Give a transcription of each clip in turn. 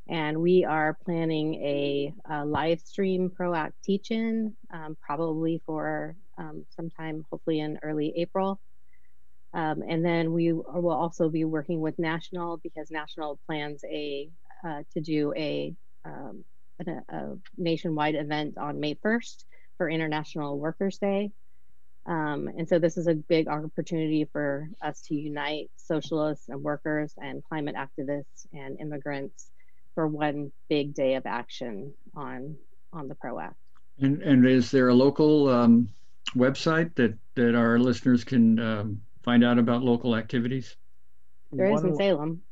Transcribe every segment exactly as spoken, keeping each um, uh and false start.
And we are planning a, a live stream PROACT teach-in, um, probably for um, sometime, hopefully in early April. Um, and then we will also be working with National, because National plans a uh, to do a, um, a, a nationwide event on May first for International Workers' Day. Um, and so this is a big opportunity for us to unite socialists and workers and climate activists and immigrants for one big day of action on on the PROACT. And and is there a local um, website that that our listeners can um, find out about local activities? There is in Salem.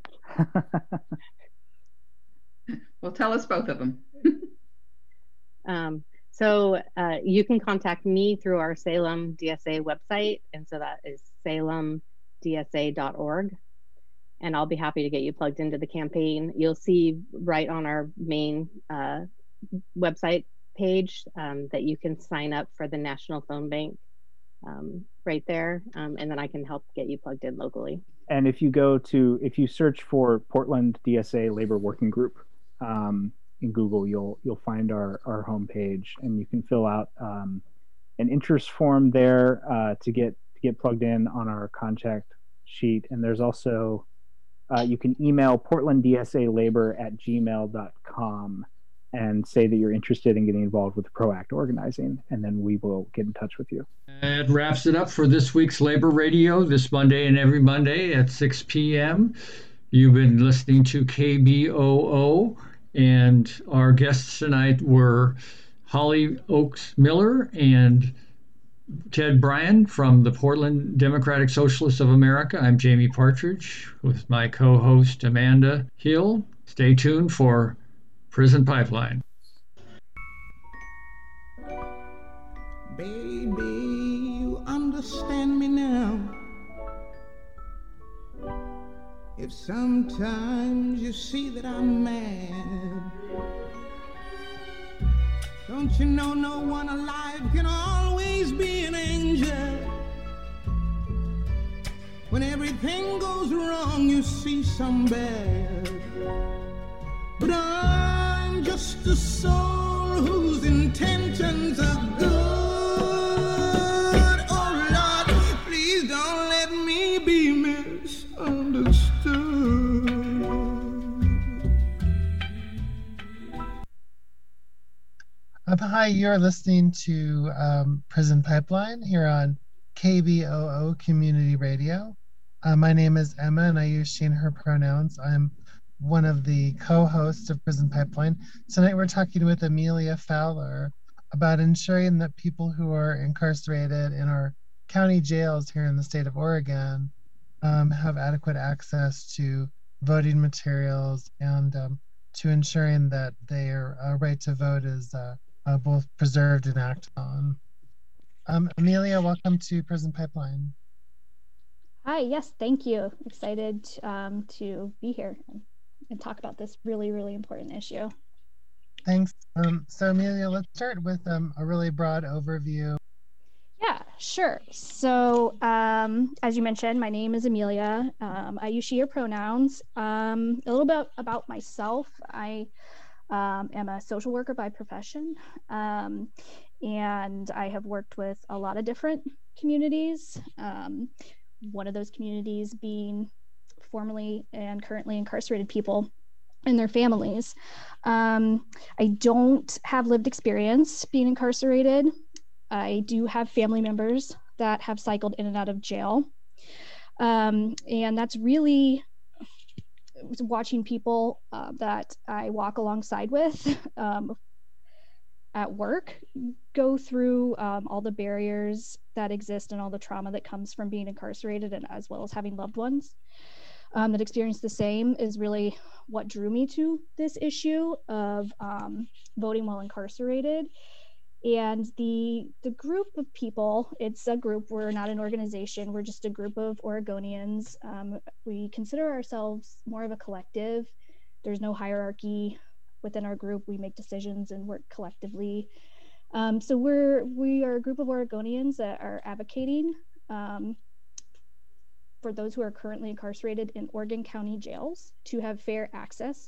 Well, tell us both of them. um, so uh, you can contact me through our Salem D S A website, and so that is salem d s a dot org. And I'll be happy to get you plugged into the campaign. You'll see right on our main uh, website page um, that you can sign up for the National Phone Bank um, right there. Um, and then I can help get you plugged in locally. And if you go to, if you search for Portland D S A Labor Working Group um, in Google, you'll you'll find our, our homepage, and you can fill out um, an interest form there uh, to get to get plugged in on our contact sheet. And there's also Uh, you can email portlanddsalabor at gmail dot com and say that you're interested in getting involved with PROACT organizing, and then we will get in touch with you. That wraps it up for this week's Labor Radio, this Monday and every Monday at six p.m. You've been listening to K B O O, and our guests tonight were Holly Oakes Miller and Ted Bryan from the Portland Democratic Socialists of America. I'm Jamie Partridge with my co-host Amanda Hill. Stay tuned for Prison Pipeline. Baby, you understand me now. If sometimes you see that I'm mad, don't you know no one alive can always be an angel? When everything goes wrong, you see some bad. But I'm just a soul whose intentions are good. Oh Lord, please don't let me be misunderstood. Um, hi, you're listening to um, Prison Pipeline here on K B O O Community Radio. Uh, my name is Emma, and I use she and her pronouns. I'm one of the co-hosts of Prison Pipeline. Tonight we're talking with Amelia Fowler about ensuring that people who are incarcerated in our county jails here in the state of Oregon um, have adequate access to voting materials, and um, to ensuring that their uh, right to vote is uh, uh, both preserved and acted on. Um, Amelia, welcome to Prison Pipeline. Hi, yes, thank you. Excited um, to be here and, and talk about this really, really important issue. Thanks. Um, so Amelia, let's start with um, a really broad overview. Yeah, sure. So um, as you mentioned, my name is Amelia. Um, I use she, her pronouns. Um, a little bit about myself. I um, am a social worker by profession, um, and I have worked with a lot of different communities. Um, one of those communities being formerly and currently incarcerated people and their families. Um, I don't have lived experience being incarcerated. I do have family members that have cycled in and out of jail. Um, and that's really watching people uh, that I walk alongside with um, at work go through um, all the barriers that exist and all the trauma that comes from being incarcerated, and as well as having loved ones um, that experience the same, is really what drew me to this issue of um, voting while incarcerated. And the the group of people, it's a group, we're not an organization, we're just a group of Oregonians. Um, we consider ourselves more of a collective. There's no hierarchy within our group. We make decisions and work collectively. Um, so we're we are a group of Oregonians that are advocating um, for those who are currently incarcerated in Oregon County jails to have fair access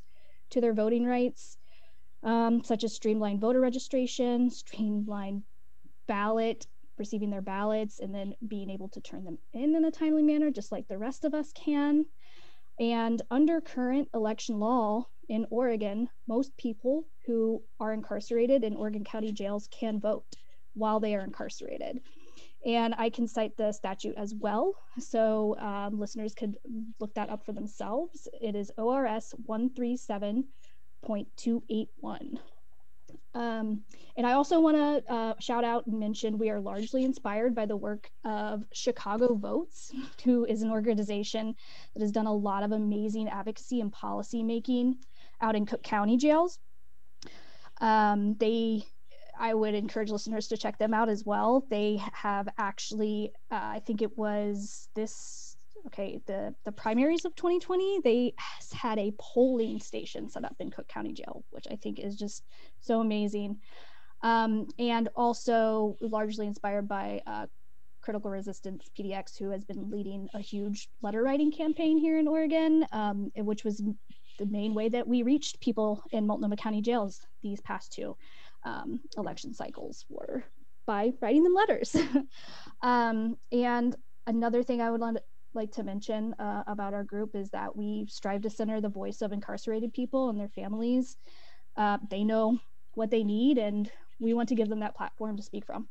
to their voting rights, um, such as streamlined voter registration, streamlined ballot, receiving their ballots, and then being able to turn them in in a timely manner, just like the rest of us can. And under current election law in Oregon, most people who are incarcerated in Oregon County jails can vote while they are incarcerated. And I can cite the statute as well, so um, listeners could look that up for themselves. It is O R S one thirty-seven point two eight one. Um, and I also want to uh, shout out and mention we are largely inspired by the work of Chicago Votes, who is an organization that has done a lot of amazing advocacy and policy making out in Cook County jails. Um, they I would encourage listeners to check them out as well. They have actually, uh, I think it was this, okay, the, the primaries of twenty twenty, they had a polling station set up in Cook County Jail, which I think is just so amazing. Um, and also largely inspired by uh, Critical Resistance P D X, who has been leading a huge letter writing campaign here in Oregon, um, which was the main way that we reached people in Multnomah County jails these past two um, election cycles were by writing them letters. um, and another thing I would like to mention uh, about our group is that we strive to center the voice of incarcerated people and their families. Uh, they know what they need, and we want to give them that platform to speak from.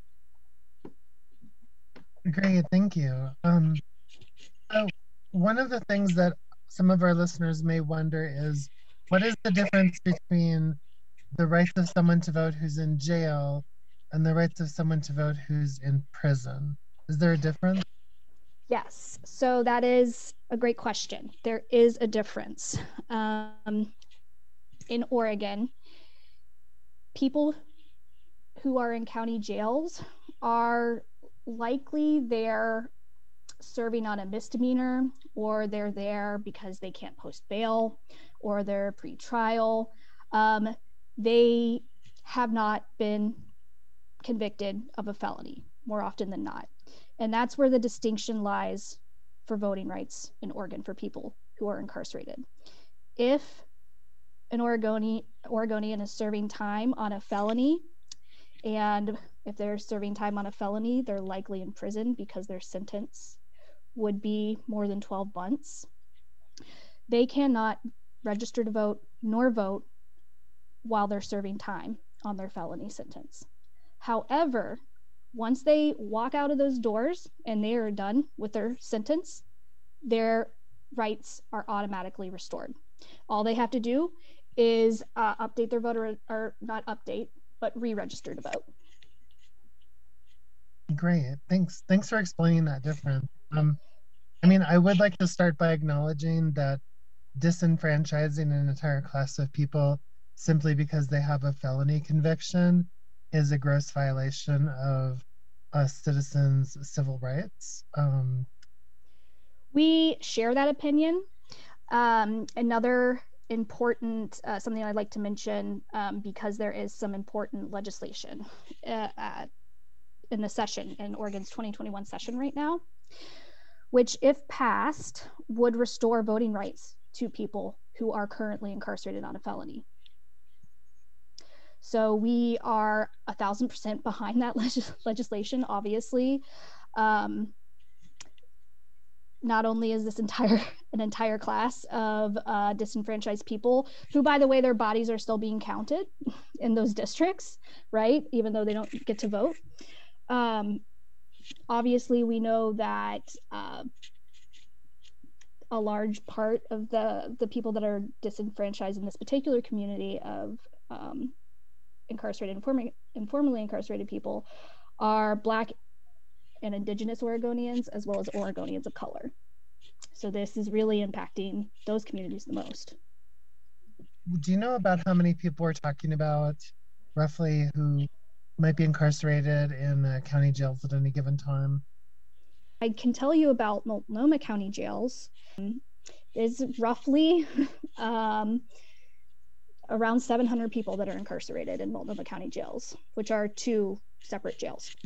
Great, thank you. Um, so one of the things that some of our listeners may wonder is, what is the difference between the rights of someone to vote who's in jail and the rights of someone to vote who's in prison? Is there a difference? Yes, so that is a great question. There is a difference. Um, in Oregon, people who are in county jails are likely there serving on a misdemeanor, or they're there because they can't post bail, or they're pre-trial. Um, they have not been convicted of a felony more often than not. And that's where the distinction lies for voting rights in Oregon for people who are incarcerated. If an Oregonian, Oregonian is serving time on a felony, and if they're serving time on a felony, they're likely in prison because their sentence would be more than twelve months. They cannot register to vote nor vote while they're serving time on their felony sentence. However, once they walk out of those doors and they are done with their sentence, their rights are automatically restored. All they have to do is uh, update their voter, or not update, but re-register to vote. Great, thanks. Thanks for explaining that difference. Um, I mean, I would like to start by acknowledging that disenfranchising an entire class of people simply because they have a felony conviction is a gross violation of a citizen's civil rights. Um, we share that opinion. Um, another important, uh, something I'd like to mention, um, because there is some important legislation uh, uh, in the session, in Oregon's twenty twenty-one session right now, which if passed would restore voting rights to people who are currently incarcerated on a felony. So we are a thousand percent behind that legis legislation, obviously. Um, not only is this entire an entire class of uh, disenfranchised people, who, by the way, their bodies are still being counted in those districts, right? Even though they don't get to vote. Um, obviously, we know that uh, a large part of the, the people that are disenfranchised in this particular community of um, incarcerated, inform informally incarcerated people are Black and Indigenous Oregonians, as well as Oregonians of color. So this is really impacting those communities the most. Do you know about how many people we're talking about, roughly, who might be incarcerated in uh, county jails at any given time? I can tell you about Multnomah County jails. There's roughly um, around seven hundred people that are incarcerated in Multnomah County jails, which are two separate jails.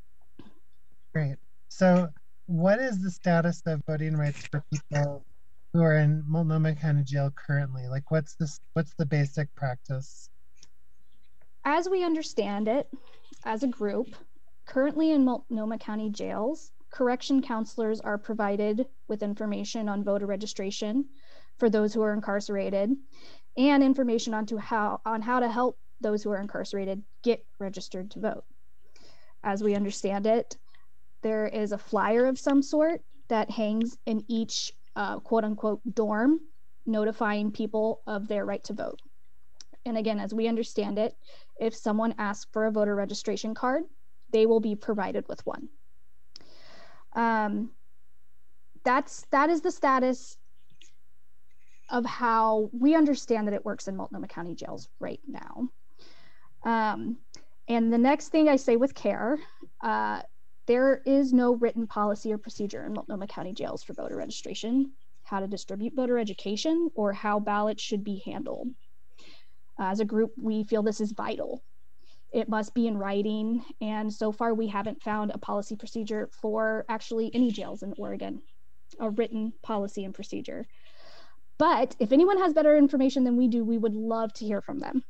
Great. So what is the status of voting rights for people who are in Multnomah County Jail currently? Like, what's this? What's the basic practice? As we understand it, as a group, currently in Multnomah County jails, correction counselors are provided with information on voter registration for those who are incarcerated, and information onto how on how to help those who are incarcerated get registered to vote. As we understand it, there is a flyer of some sort that hangs in each uh, quote unquote dorm, notifying people of their right to vote. And again, as we understand it, if someone asks for a voter registration card, they will be provided with one. Um, that's, that is the status of how we understand that it works in Multnomah County jails right now. Um, and the next thing I say with care, uh, there is no written policy or procedure in Multnomah County jails for voter registration, how to distribute voter education, or how ballots should be handled. As a group, we feel this is vital. It must be in writing, and so far we haven't found a policy procedure for actually any jails in Oregon, a written policy and procedure. But if anyone has better information than we do, we would love to hear from them.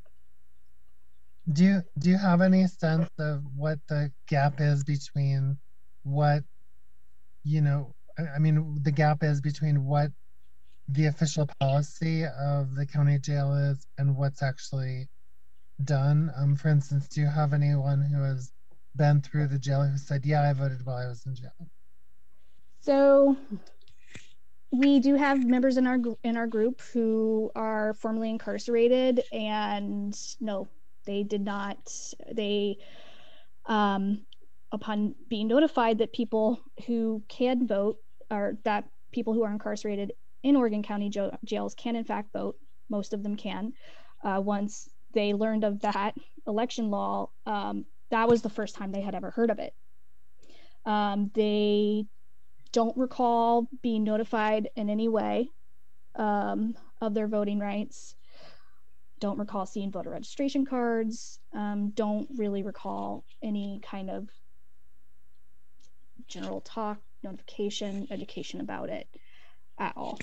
Do you, do you have any sense of what the gap is between what, you know, I mean, the gap is between what the official policy of the county jail is and what's actually done? Um, for instance, do you have anyone who has been through the jail who said, yeah, I voted while I was in jail? So we do have members in our in our group who are formerly incarcerated, and no, they did not. They, um, upon being notified that people who can vote, or that people who are incarcerated in Oregon County jail, jails can in fact vote, most of them can. Uh, once they learned of that election law, um, that was the first time they had ever heard of it. Um, they don't recall being notified in any way um, of their voting rights, don't recall seeing voter registration cards, um, don't really recall any kind of general talk, notification, education about it at all.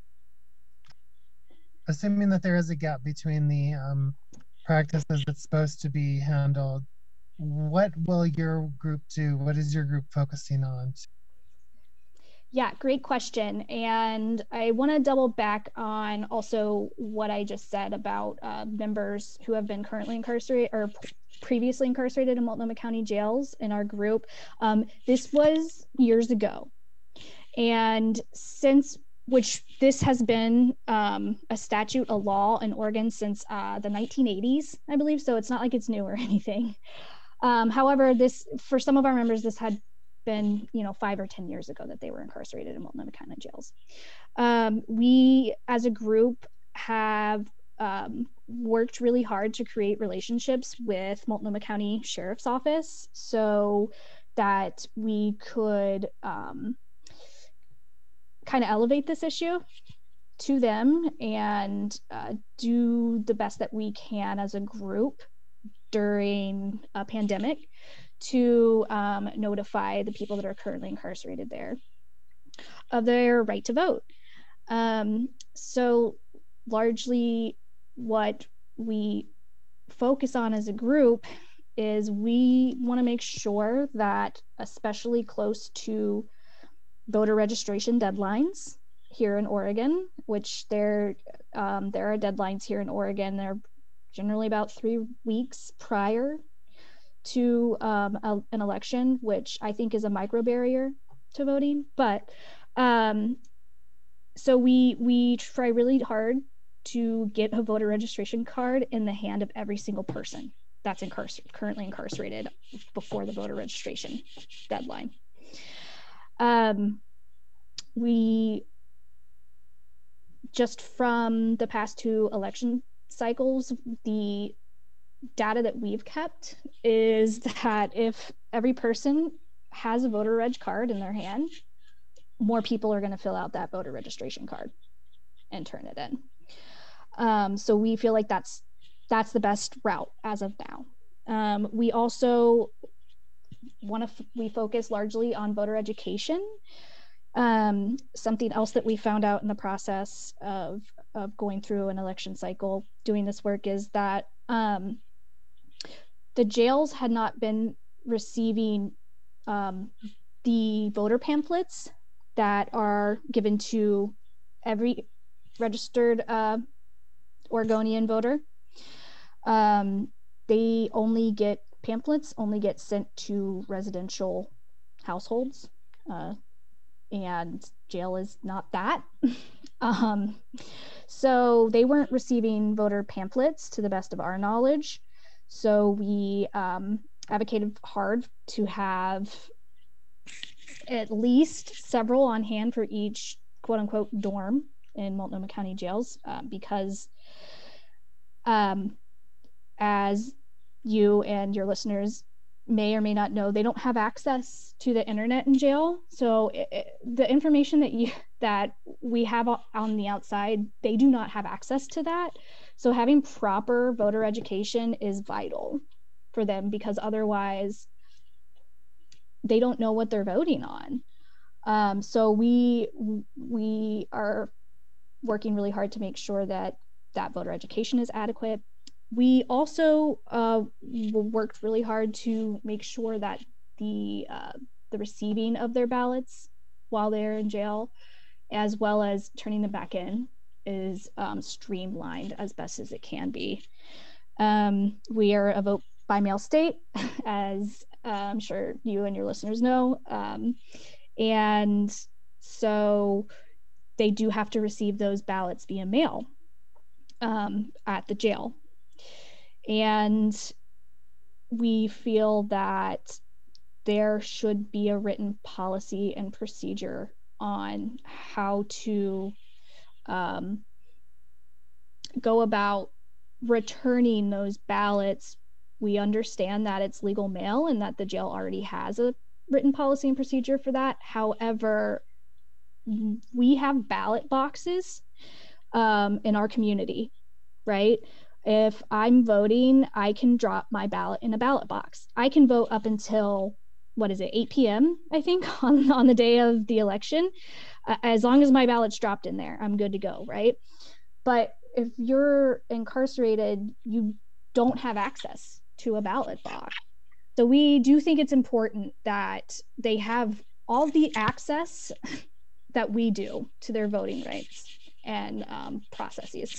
Assuming that there is a gap between the um, practices that's supposed to be handled, what will your group do? What is your group focusing on? Yeah, great question. And I want to double back on also what I just said about uh, members who have been currently incarcerated or previously incarcerated in Multnomah County jails in our group. Um, this was years ago. And since, which this has been um, a statute, a law in Oregon since uh, the nineteen eighties, I believe. So it's not like it's new or anything. Um, however, this, for some of our members, this had been, you know, five or ten years ago that they were incarcerated in Multnomah County jails. Um, we, as a group, have um, worked really hard to create relationships with Multnomah County Sheriff's Office so that we could um, kind of elevate this issue to them and uh, do the best that we can as a group during a pandemic to um, notify the people that are currently incarcerated there of their right to vote. Um, so largely what we focus on as a group is we want to make sure that, especially close to voter registration deadlines here in Oregon, which there, um, there are deadlines here in Oregon, they're generally about three weeks prior to um, a, an election, which I think is a micro barrier to voting. But um, so we we try really hard to get a voter registration card in the hand of every single person that's incarcer- currently incarcerated before the voter registration deadline. Um, we, just from the past two election cycles, the data that we've kept is that if every person has a voter reg card in their hand, more people are going to fill out that voter registration card and turn it in. Um, so we feel like that's that's the best route as of now. Um, we also want to f- we focus largely on voter education. Um, something else that we found out in the process of, of going through an election cycle, doing this work, is that um, the jails had not been receiving um, the voter pamphlets that are given to every registered uh, Oregonian voter. Um, they only get pamphlets, only get sent to residential households, uh, and jail is not that. um, so they weren't receiving voter pamphlets to the best of our knowledge. So we um, advocated hard to have at least several on hand for each quote unquote dorm in Multnomah County jails, uh, because um, as you and your listeners may or may not know, they don't have access to the internet in jail. So it, it, the information that you that we have on the outside, they do not have access to that. So having proper voter education is vital for them, because otherwise they don't know what they're voting on. Um, so we we are working really hard to make sure that that voter education is adequate. We also uh, worked really hard to make sure that the uh, the receiving of their ballots while they're in jail, as well as turning them back in, is um, streamlined as best as it can be. Um, we are a vote by mail state, as uh, I'm sure you and your listeners know. Um, and so they do have to receive those ballots via mail um, at the jail. And we feel that there should be a written policy and procedure on how to um, go about returning those ballots. We understand that it's legal mail and that the jail already has a written policy and procedure for that. However, we have ballot boxes um, in our community, right? If I'm voting, I can drop my ballot in a ballot box. I can vote up until, what is it, eight p.m., I think, on, on the day of the election. Uh, as long as my ballot's dropped in there, I'm good to go, right? But if you're incarcerated, you don't have access to a ballot box. So we do think it's important that they have all the access that we do to their voting rights and um, processes.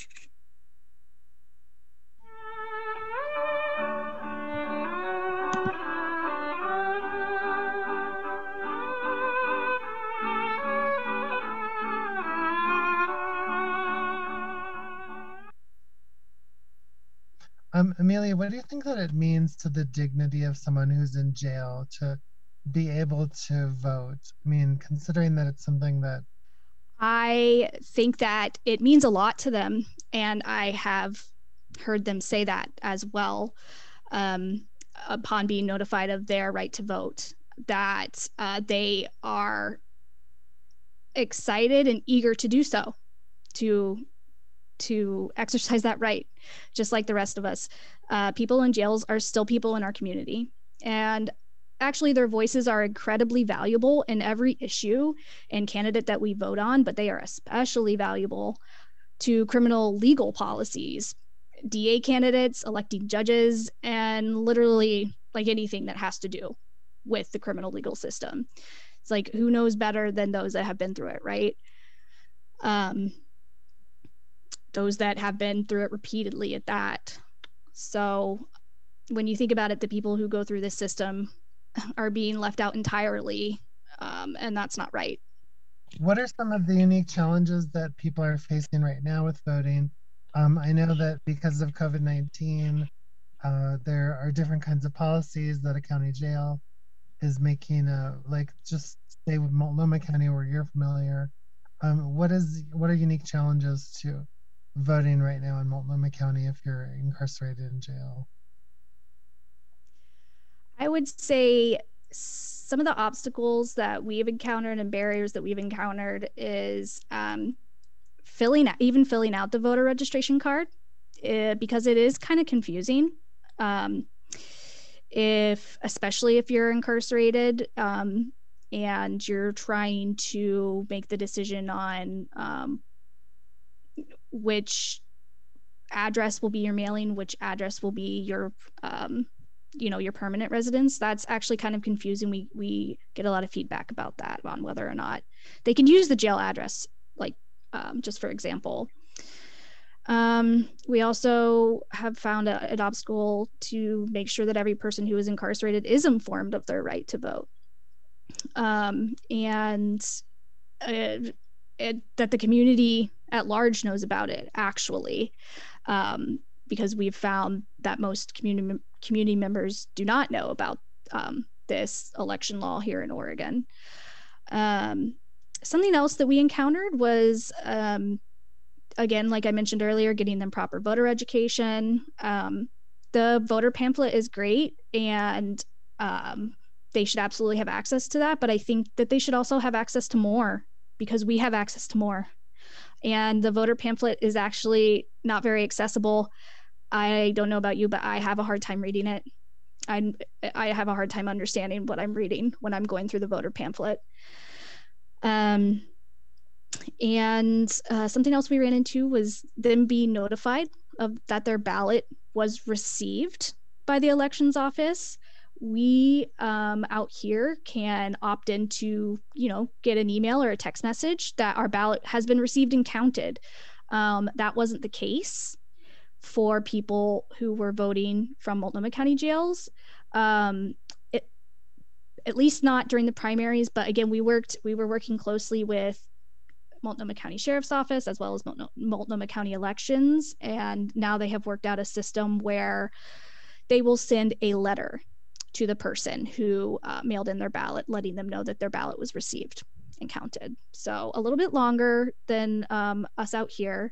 Um, Amelia, what do you think that it means to the dignity of someone who's in jail to be able to vote? I mean, considering that it's something that... I think that it means a lot to them, and I have heard them say that as well um, upon being notified of their right to vote, that uh, they are excited and eager to do so, to to exercise that right, just like the rest of us. Uh, people in jails are still people in our community, and actually their voices are incredibly valuable in every issue and candidate that we vote on, but they are especially valuable to criminal legal policies, D A candidates, electing judges, and literally like anything that has to do with the criminal legal system. It's like, who knows better than those that have been through it, right? Um, those that have been through it repeatedly at that. So when you think about it, the people who go through this system are being left out entirely, um, and that's not right. What are some of the unique challenges that people are facing right now with voting? Um, I know that because of COVID nineteen, uh, there are different kinds of policies that a county jail is making, uh, like just say with Multnomah County where you're familiar. Um, what is what are unique challenges to voting right now in Multnomah County if you're incarcerated in jail? I would say some of the obstacles that we've encountered and barriers that we've encountered is um, filling out, even filling out the voter registration card, uh, because it is kind of confusing. Um, if, especially if you're incarcerated, um, and you're trying to make the decision on um, which address will be your mailing, which address will be your, um, you know, your permanent residence. That's actually kind of confusing. We we get a lot of feedback about that, on whether or not they can use the jail address, like um, just for example. Um, we also have found a, an obstacle to make sure that every person who is incarcerated is informed of their right to vote, um, and uh, it, that the community at large knows about it, actually, um, because we've found that most community community members do not know about um, this election law here in Oregon. Um, something else that we encountered was, um, again, like I mentioned earlier, getting them proper voter education. Um, the voter pamphlet is great, and um, they should absolutely have access to that, but I think that they should also have access to more, because we have access to more. And the voter pamphlet is actually not very accessible. I don't know about you, but I have a hard time reading it. I I have a hard time understanding what I'm reading when I'm going through the voter pamphlet. Um, and uh, something else we ran into was them being notified of that their ballot was received by the elections office. We um, out here can opt in to, you know, get an email or a text message that our ballot has been received and counted. Um, that wasn't the case for people who were voting from Multnomah County jails, um, it, at least not during the primaries. But again, we worked, we were working closely with Multnomah County Sheriff's Office as well as Multnomah, Multnomah County Elections, and now they have worked out a system where they will send a letter to the person who uh, mailed in their ballot, letting them know that their ballot was received and counted. So a little bit longer than um, us out here.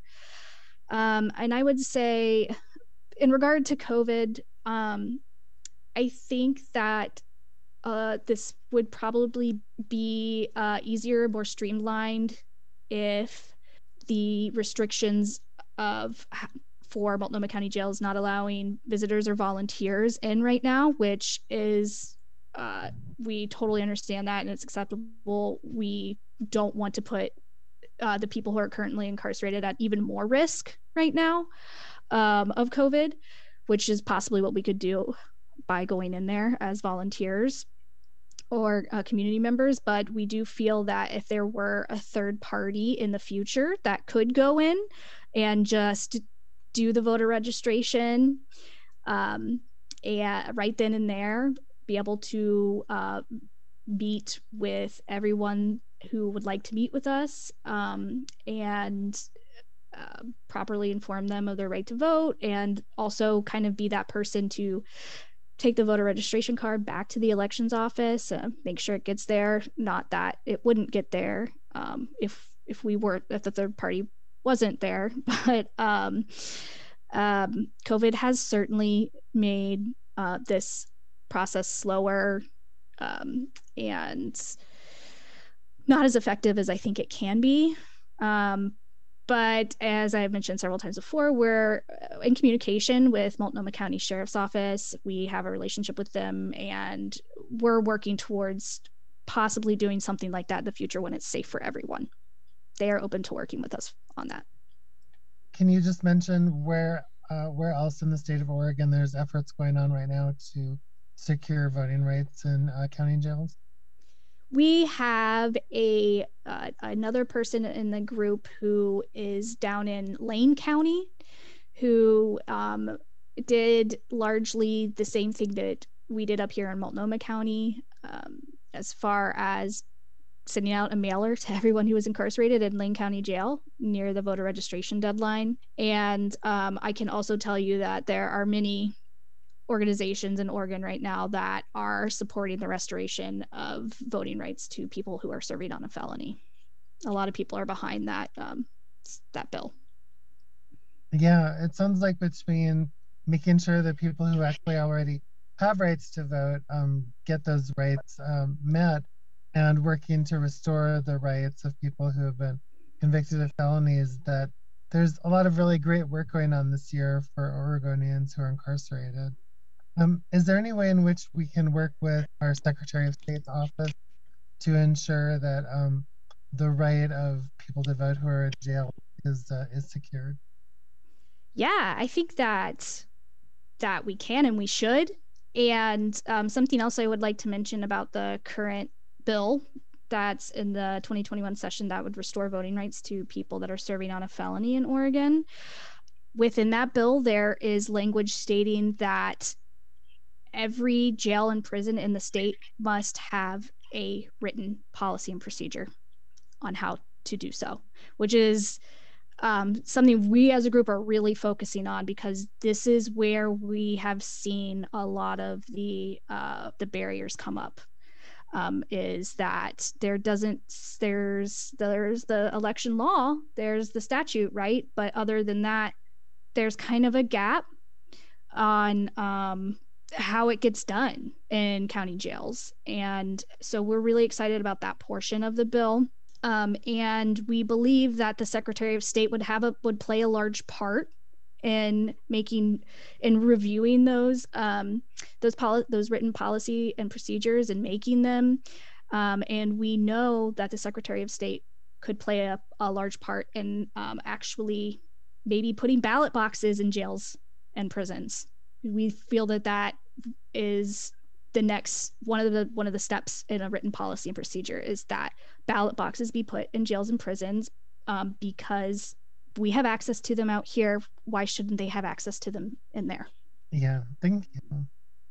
Um, and I would say, in regard to COVID, um, I think that uh, this would probably be uh, easier, more streamlined if the restrictions of for Multnomah County Jail is not allowing visitors or volunteers in right now, which is, uh, we totally understand that and it's acceptable. We don't want to put uh, the people who are currently incarcerated at even more risk right now um, of COVID, which is possibly what we could do by going in there as volunteers or uh, community members. But we do feel that if there were a third party in the future that could go in and just do the voter registration um, and right then and there, be able to uh, meet with everyone who would like to meet with us um, and uh, properly inform them of their right to vote, and also kind of be that person to take the voter registration card back to the elections office, uh, make sure it gets there. Not that it wouldn't get there um, if if we weren't, if the third party wasn't there, but um, um, COVID has certainly made uh, this process slower um, and not as effective as I think it can be. Um, but as I've mentioned several times before, we're in communication with Multnomah County Sheriff's Office. We have a relationship with them, and we're working towards possibly doing something like that in the future when it's safe for everyone. They are open to working with us on that. Can you just mention where uh, where else in the state of Oregon there's efforts going on right now to secure voting rights in uh, county jails? We have a uh, another person in the group who is down in Lane County, who um, did largely the same thing that we did up here in Multnomah County, um, as far as sending out a mailer to everyone who was incarcerated in Lane County Jail near the voter registration deadline. And um, I can also tell you that there are many organizations in Oregon right now that are supporting the restoration of voting rights to people who are serving on a felony. A lot of people are behind that um, that bill. Yeah, it sounds like between making sure that people who actually already have rights to vote um, get those rights um, met, and working to restore the rights of people who have been convicted of felonies, that there's a lot of really great work going on this year for Oregonians who are incarcerated. Um, is there any way in which we can work with our Secretary of State's office to ensure that um, the right of people to vote who are in jail is uh, is secured? Yeah, I think that that we can and we should. And um, something else I would like to mention about the current bill that's in the twenty twenty-one session that would restore voting rights to people that are serving on a felony in Oregon. Within that bill, there is language stating that every jail and prison in the state must have a written policy and procedure on how to do so, which is um, something we as a group are really focusing on, because this is where we have seen a lot of the uh, the barriers come up. Um, is that there doesn't there's there's the election law, there's the statute, right? But other than that, there's kind of a gap on um, how it gets done in county jails. And so we're really excited about that portion of the bill. Um, and we believe that the Secretary of State would have a would play a large part in making in reviewing those um, those poli- those written policy and procedures and making them. Um, and we know that the Secretary of State could play a, a large part in um, actually maybe putting ballot boxes in jails and prisons. We feel that that is the next one of the one of the steps in a written policy and procedure, is that ballot boxes be put in jails and prisons, um, because we have access to them out here. Why shouldn't they have access to them in there? Yeah, thank you.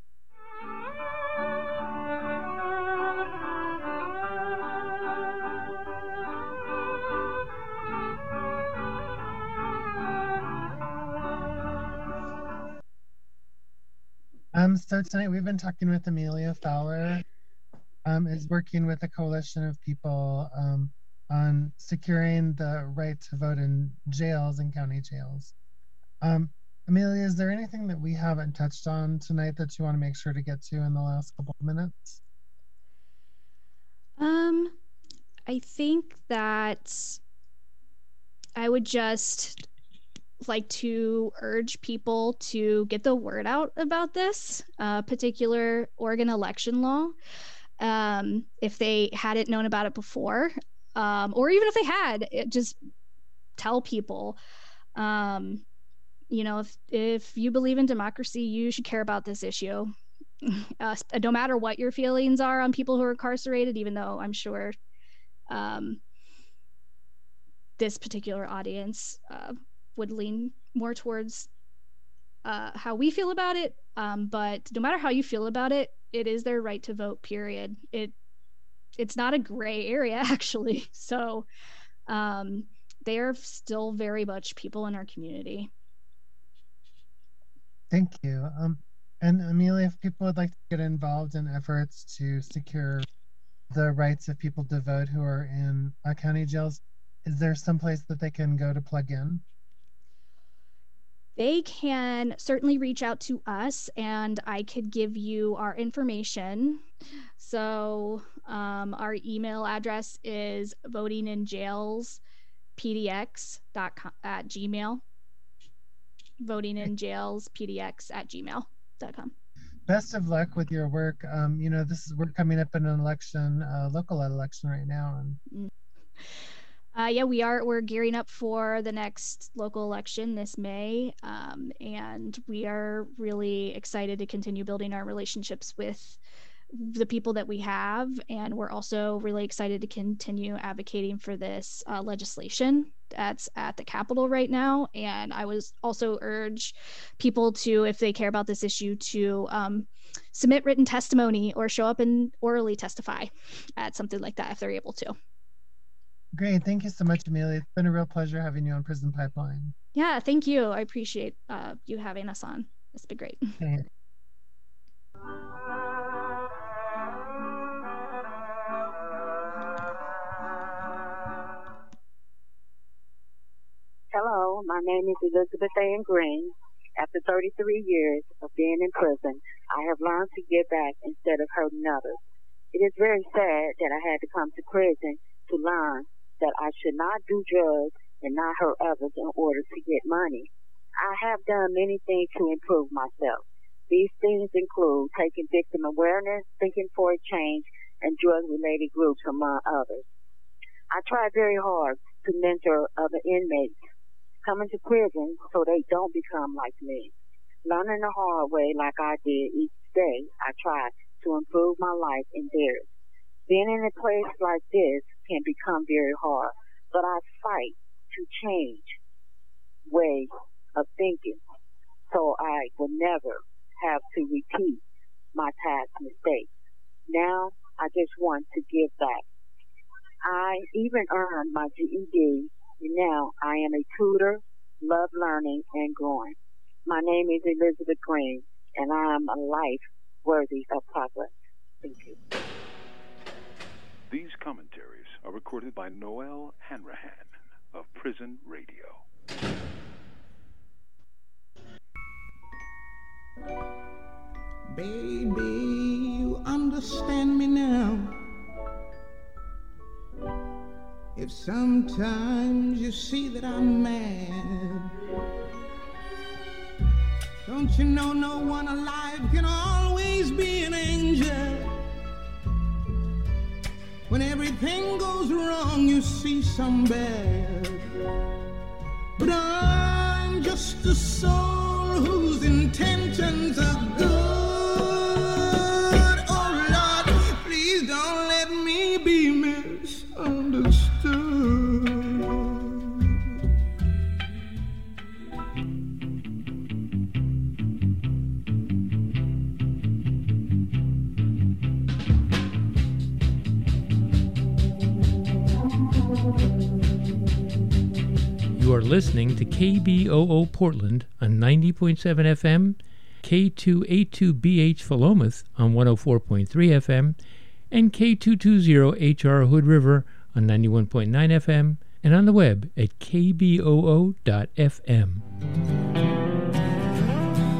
Um, so tonight we've been talking with Amelia Fowler, um, is working with a coalition of people um, on securing the right to vote in jails and county jails. Um, Amelia, is there anything that we haven't touched on tonight that you want to make sure to get to in the last couple of minutes? Um, I think that I would just like to urge people to get the word out about this uh, particular Oregon election law. Um, if they hadn't known about it before, um, or even if they had, it, just tell people. Um, you know, if if you believe in democracy, you should care about this issue. Uh, no matter what your feelings are on people who are incarcerated, even though I'm sure um, this particular audience uh, would lean more towards uh, how we feel about it. Um, but no matter how you feel about it, it is their right to vote, period. It It's not a gray area, actually. So um, they are still very much people in our community. Thank you. Um, and Amelia, if people would like to get involved in efforts to secure the rights of people to vote who are in uh, county jails, is there some place that they can go to plug in? They can certainly reach out to us, and I could give you our information. So um, our email address is votinginjailspdx dot com at gmail. votinginjailspdx at gmail dot com. Best of luck with your work. Um, you know, this is we're coming up in an election, uh, local election right now, and. Uh, yeah, we are. We're gearing up for the next local election this May, um, and we are really excited to continue building our relationships with the people that we have, and we're also really excited to continue advocating for this uh, legislation that's at the Capitol right now. And I was also urge people to, if they care about this issue, to um, submit written testimony or show up and orally testify at something like that if they're able to. Great. Thank you so much, Amelia. It's been a real pleasure having you on Prison Pipeline. Yeah, thank you. I appreciate uh, you having us on. It's been great. Okay. Hello, my name is Elizabeth Ann Green. After thirty-three years of being in prison, I have learned to give back instead of hurting others. It is very sad that I had to come to prison to learn that I should not do drugs and not hurt others in order to get money. I have done many things to improve myself. These things include taking victim awareness, thinking for a change, and drug-related groups, among others. I try very hard to mentor other inmates coming to prison so they don't become like me. Learning the hard way like I did each day, I try to improve my life and theirs. Being in a place like this can become very hard, but I fight to change ways of thinking so I will never have to repeat my past mistakes. Now, I just want to give back. I even earned my G E D, and now I am a tutor, love learning and growing. My name is Elizabeth Green, and I am a life worthy of progress. Thank you. These commentaries are recorded by Noel Hanrahan of Prison Radio. Baby, you understand me now. If sometimes you see that I'm mad, don't you know no one alive can always be an angel? When everything goes wrong, you see some bad. But I'm just a soul whose intentions are good. Oh Lord, please don't let me be misunderstood. You are listening to K B O O Portland on ninety point seven F M, K two eighty-two B H Philomath on one oh four point three F M, and K two twenty H R Hood River on ninety-one point nine F M, and on the web at k b o o dot f m.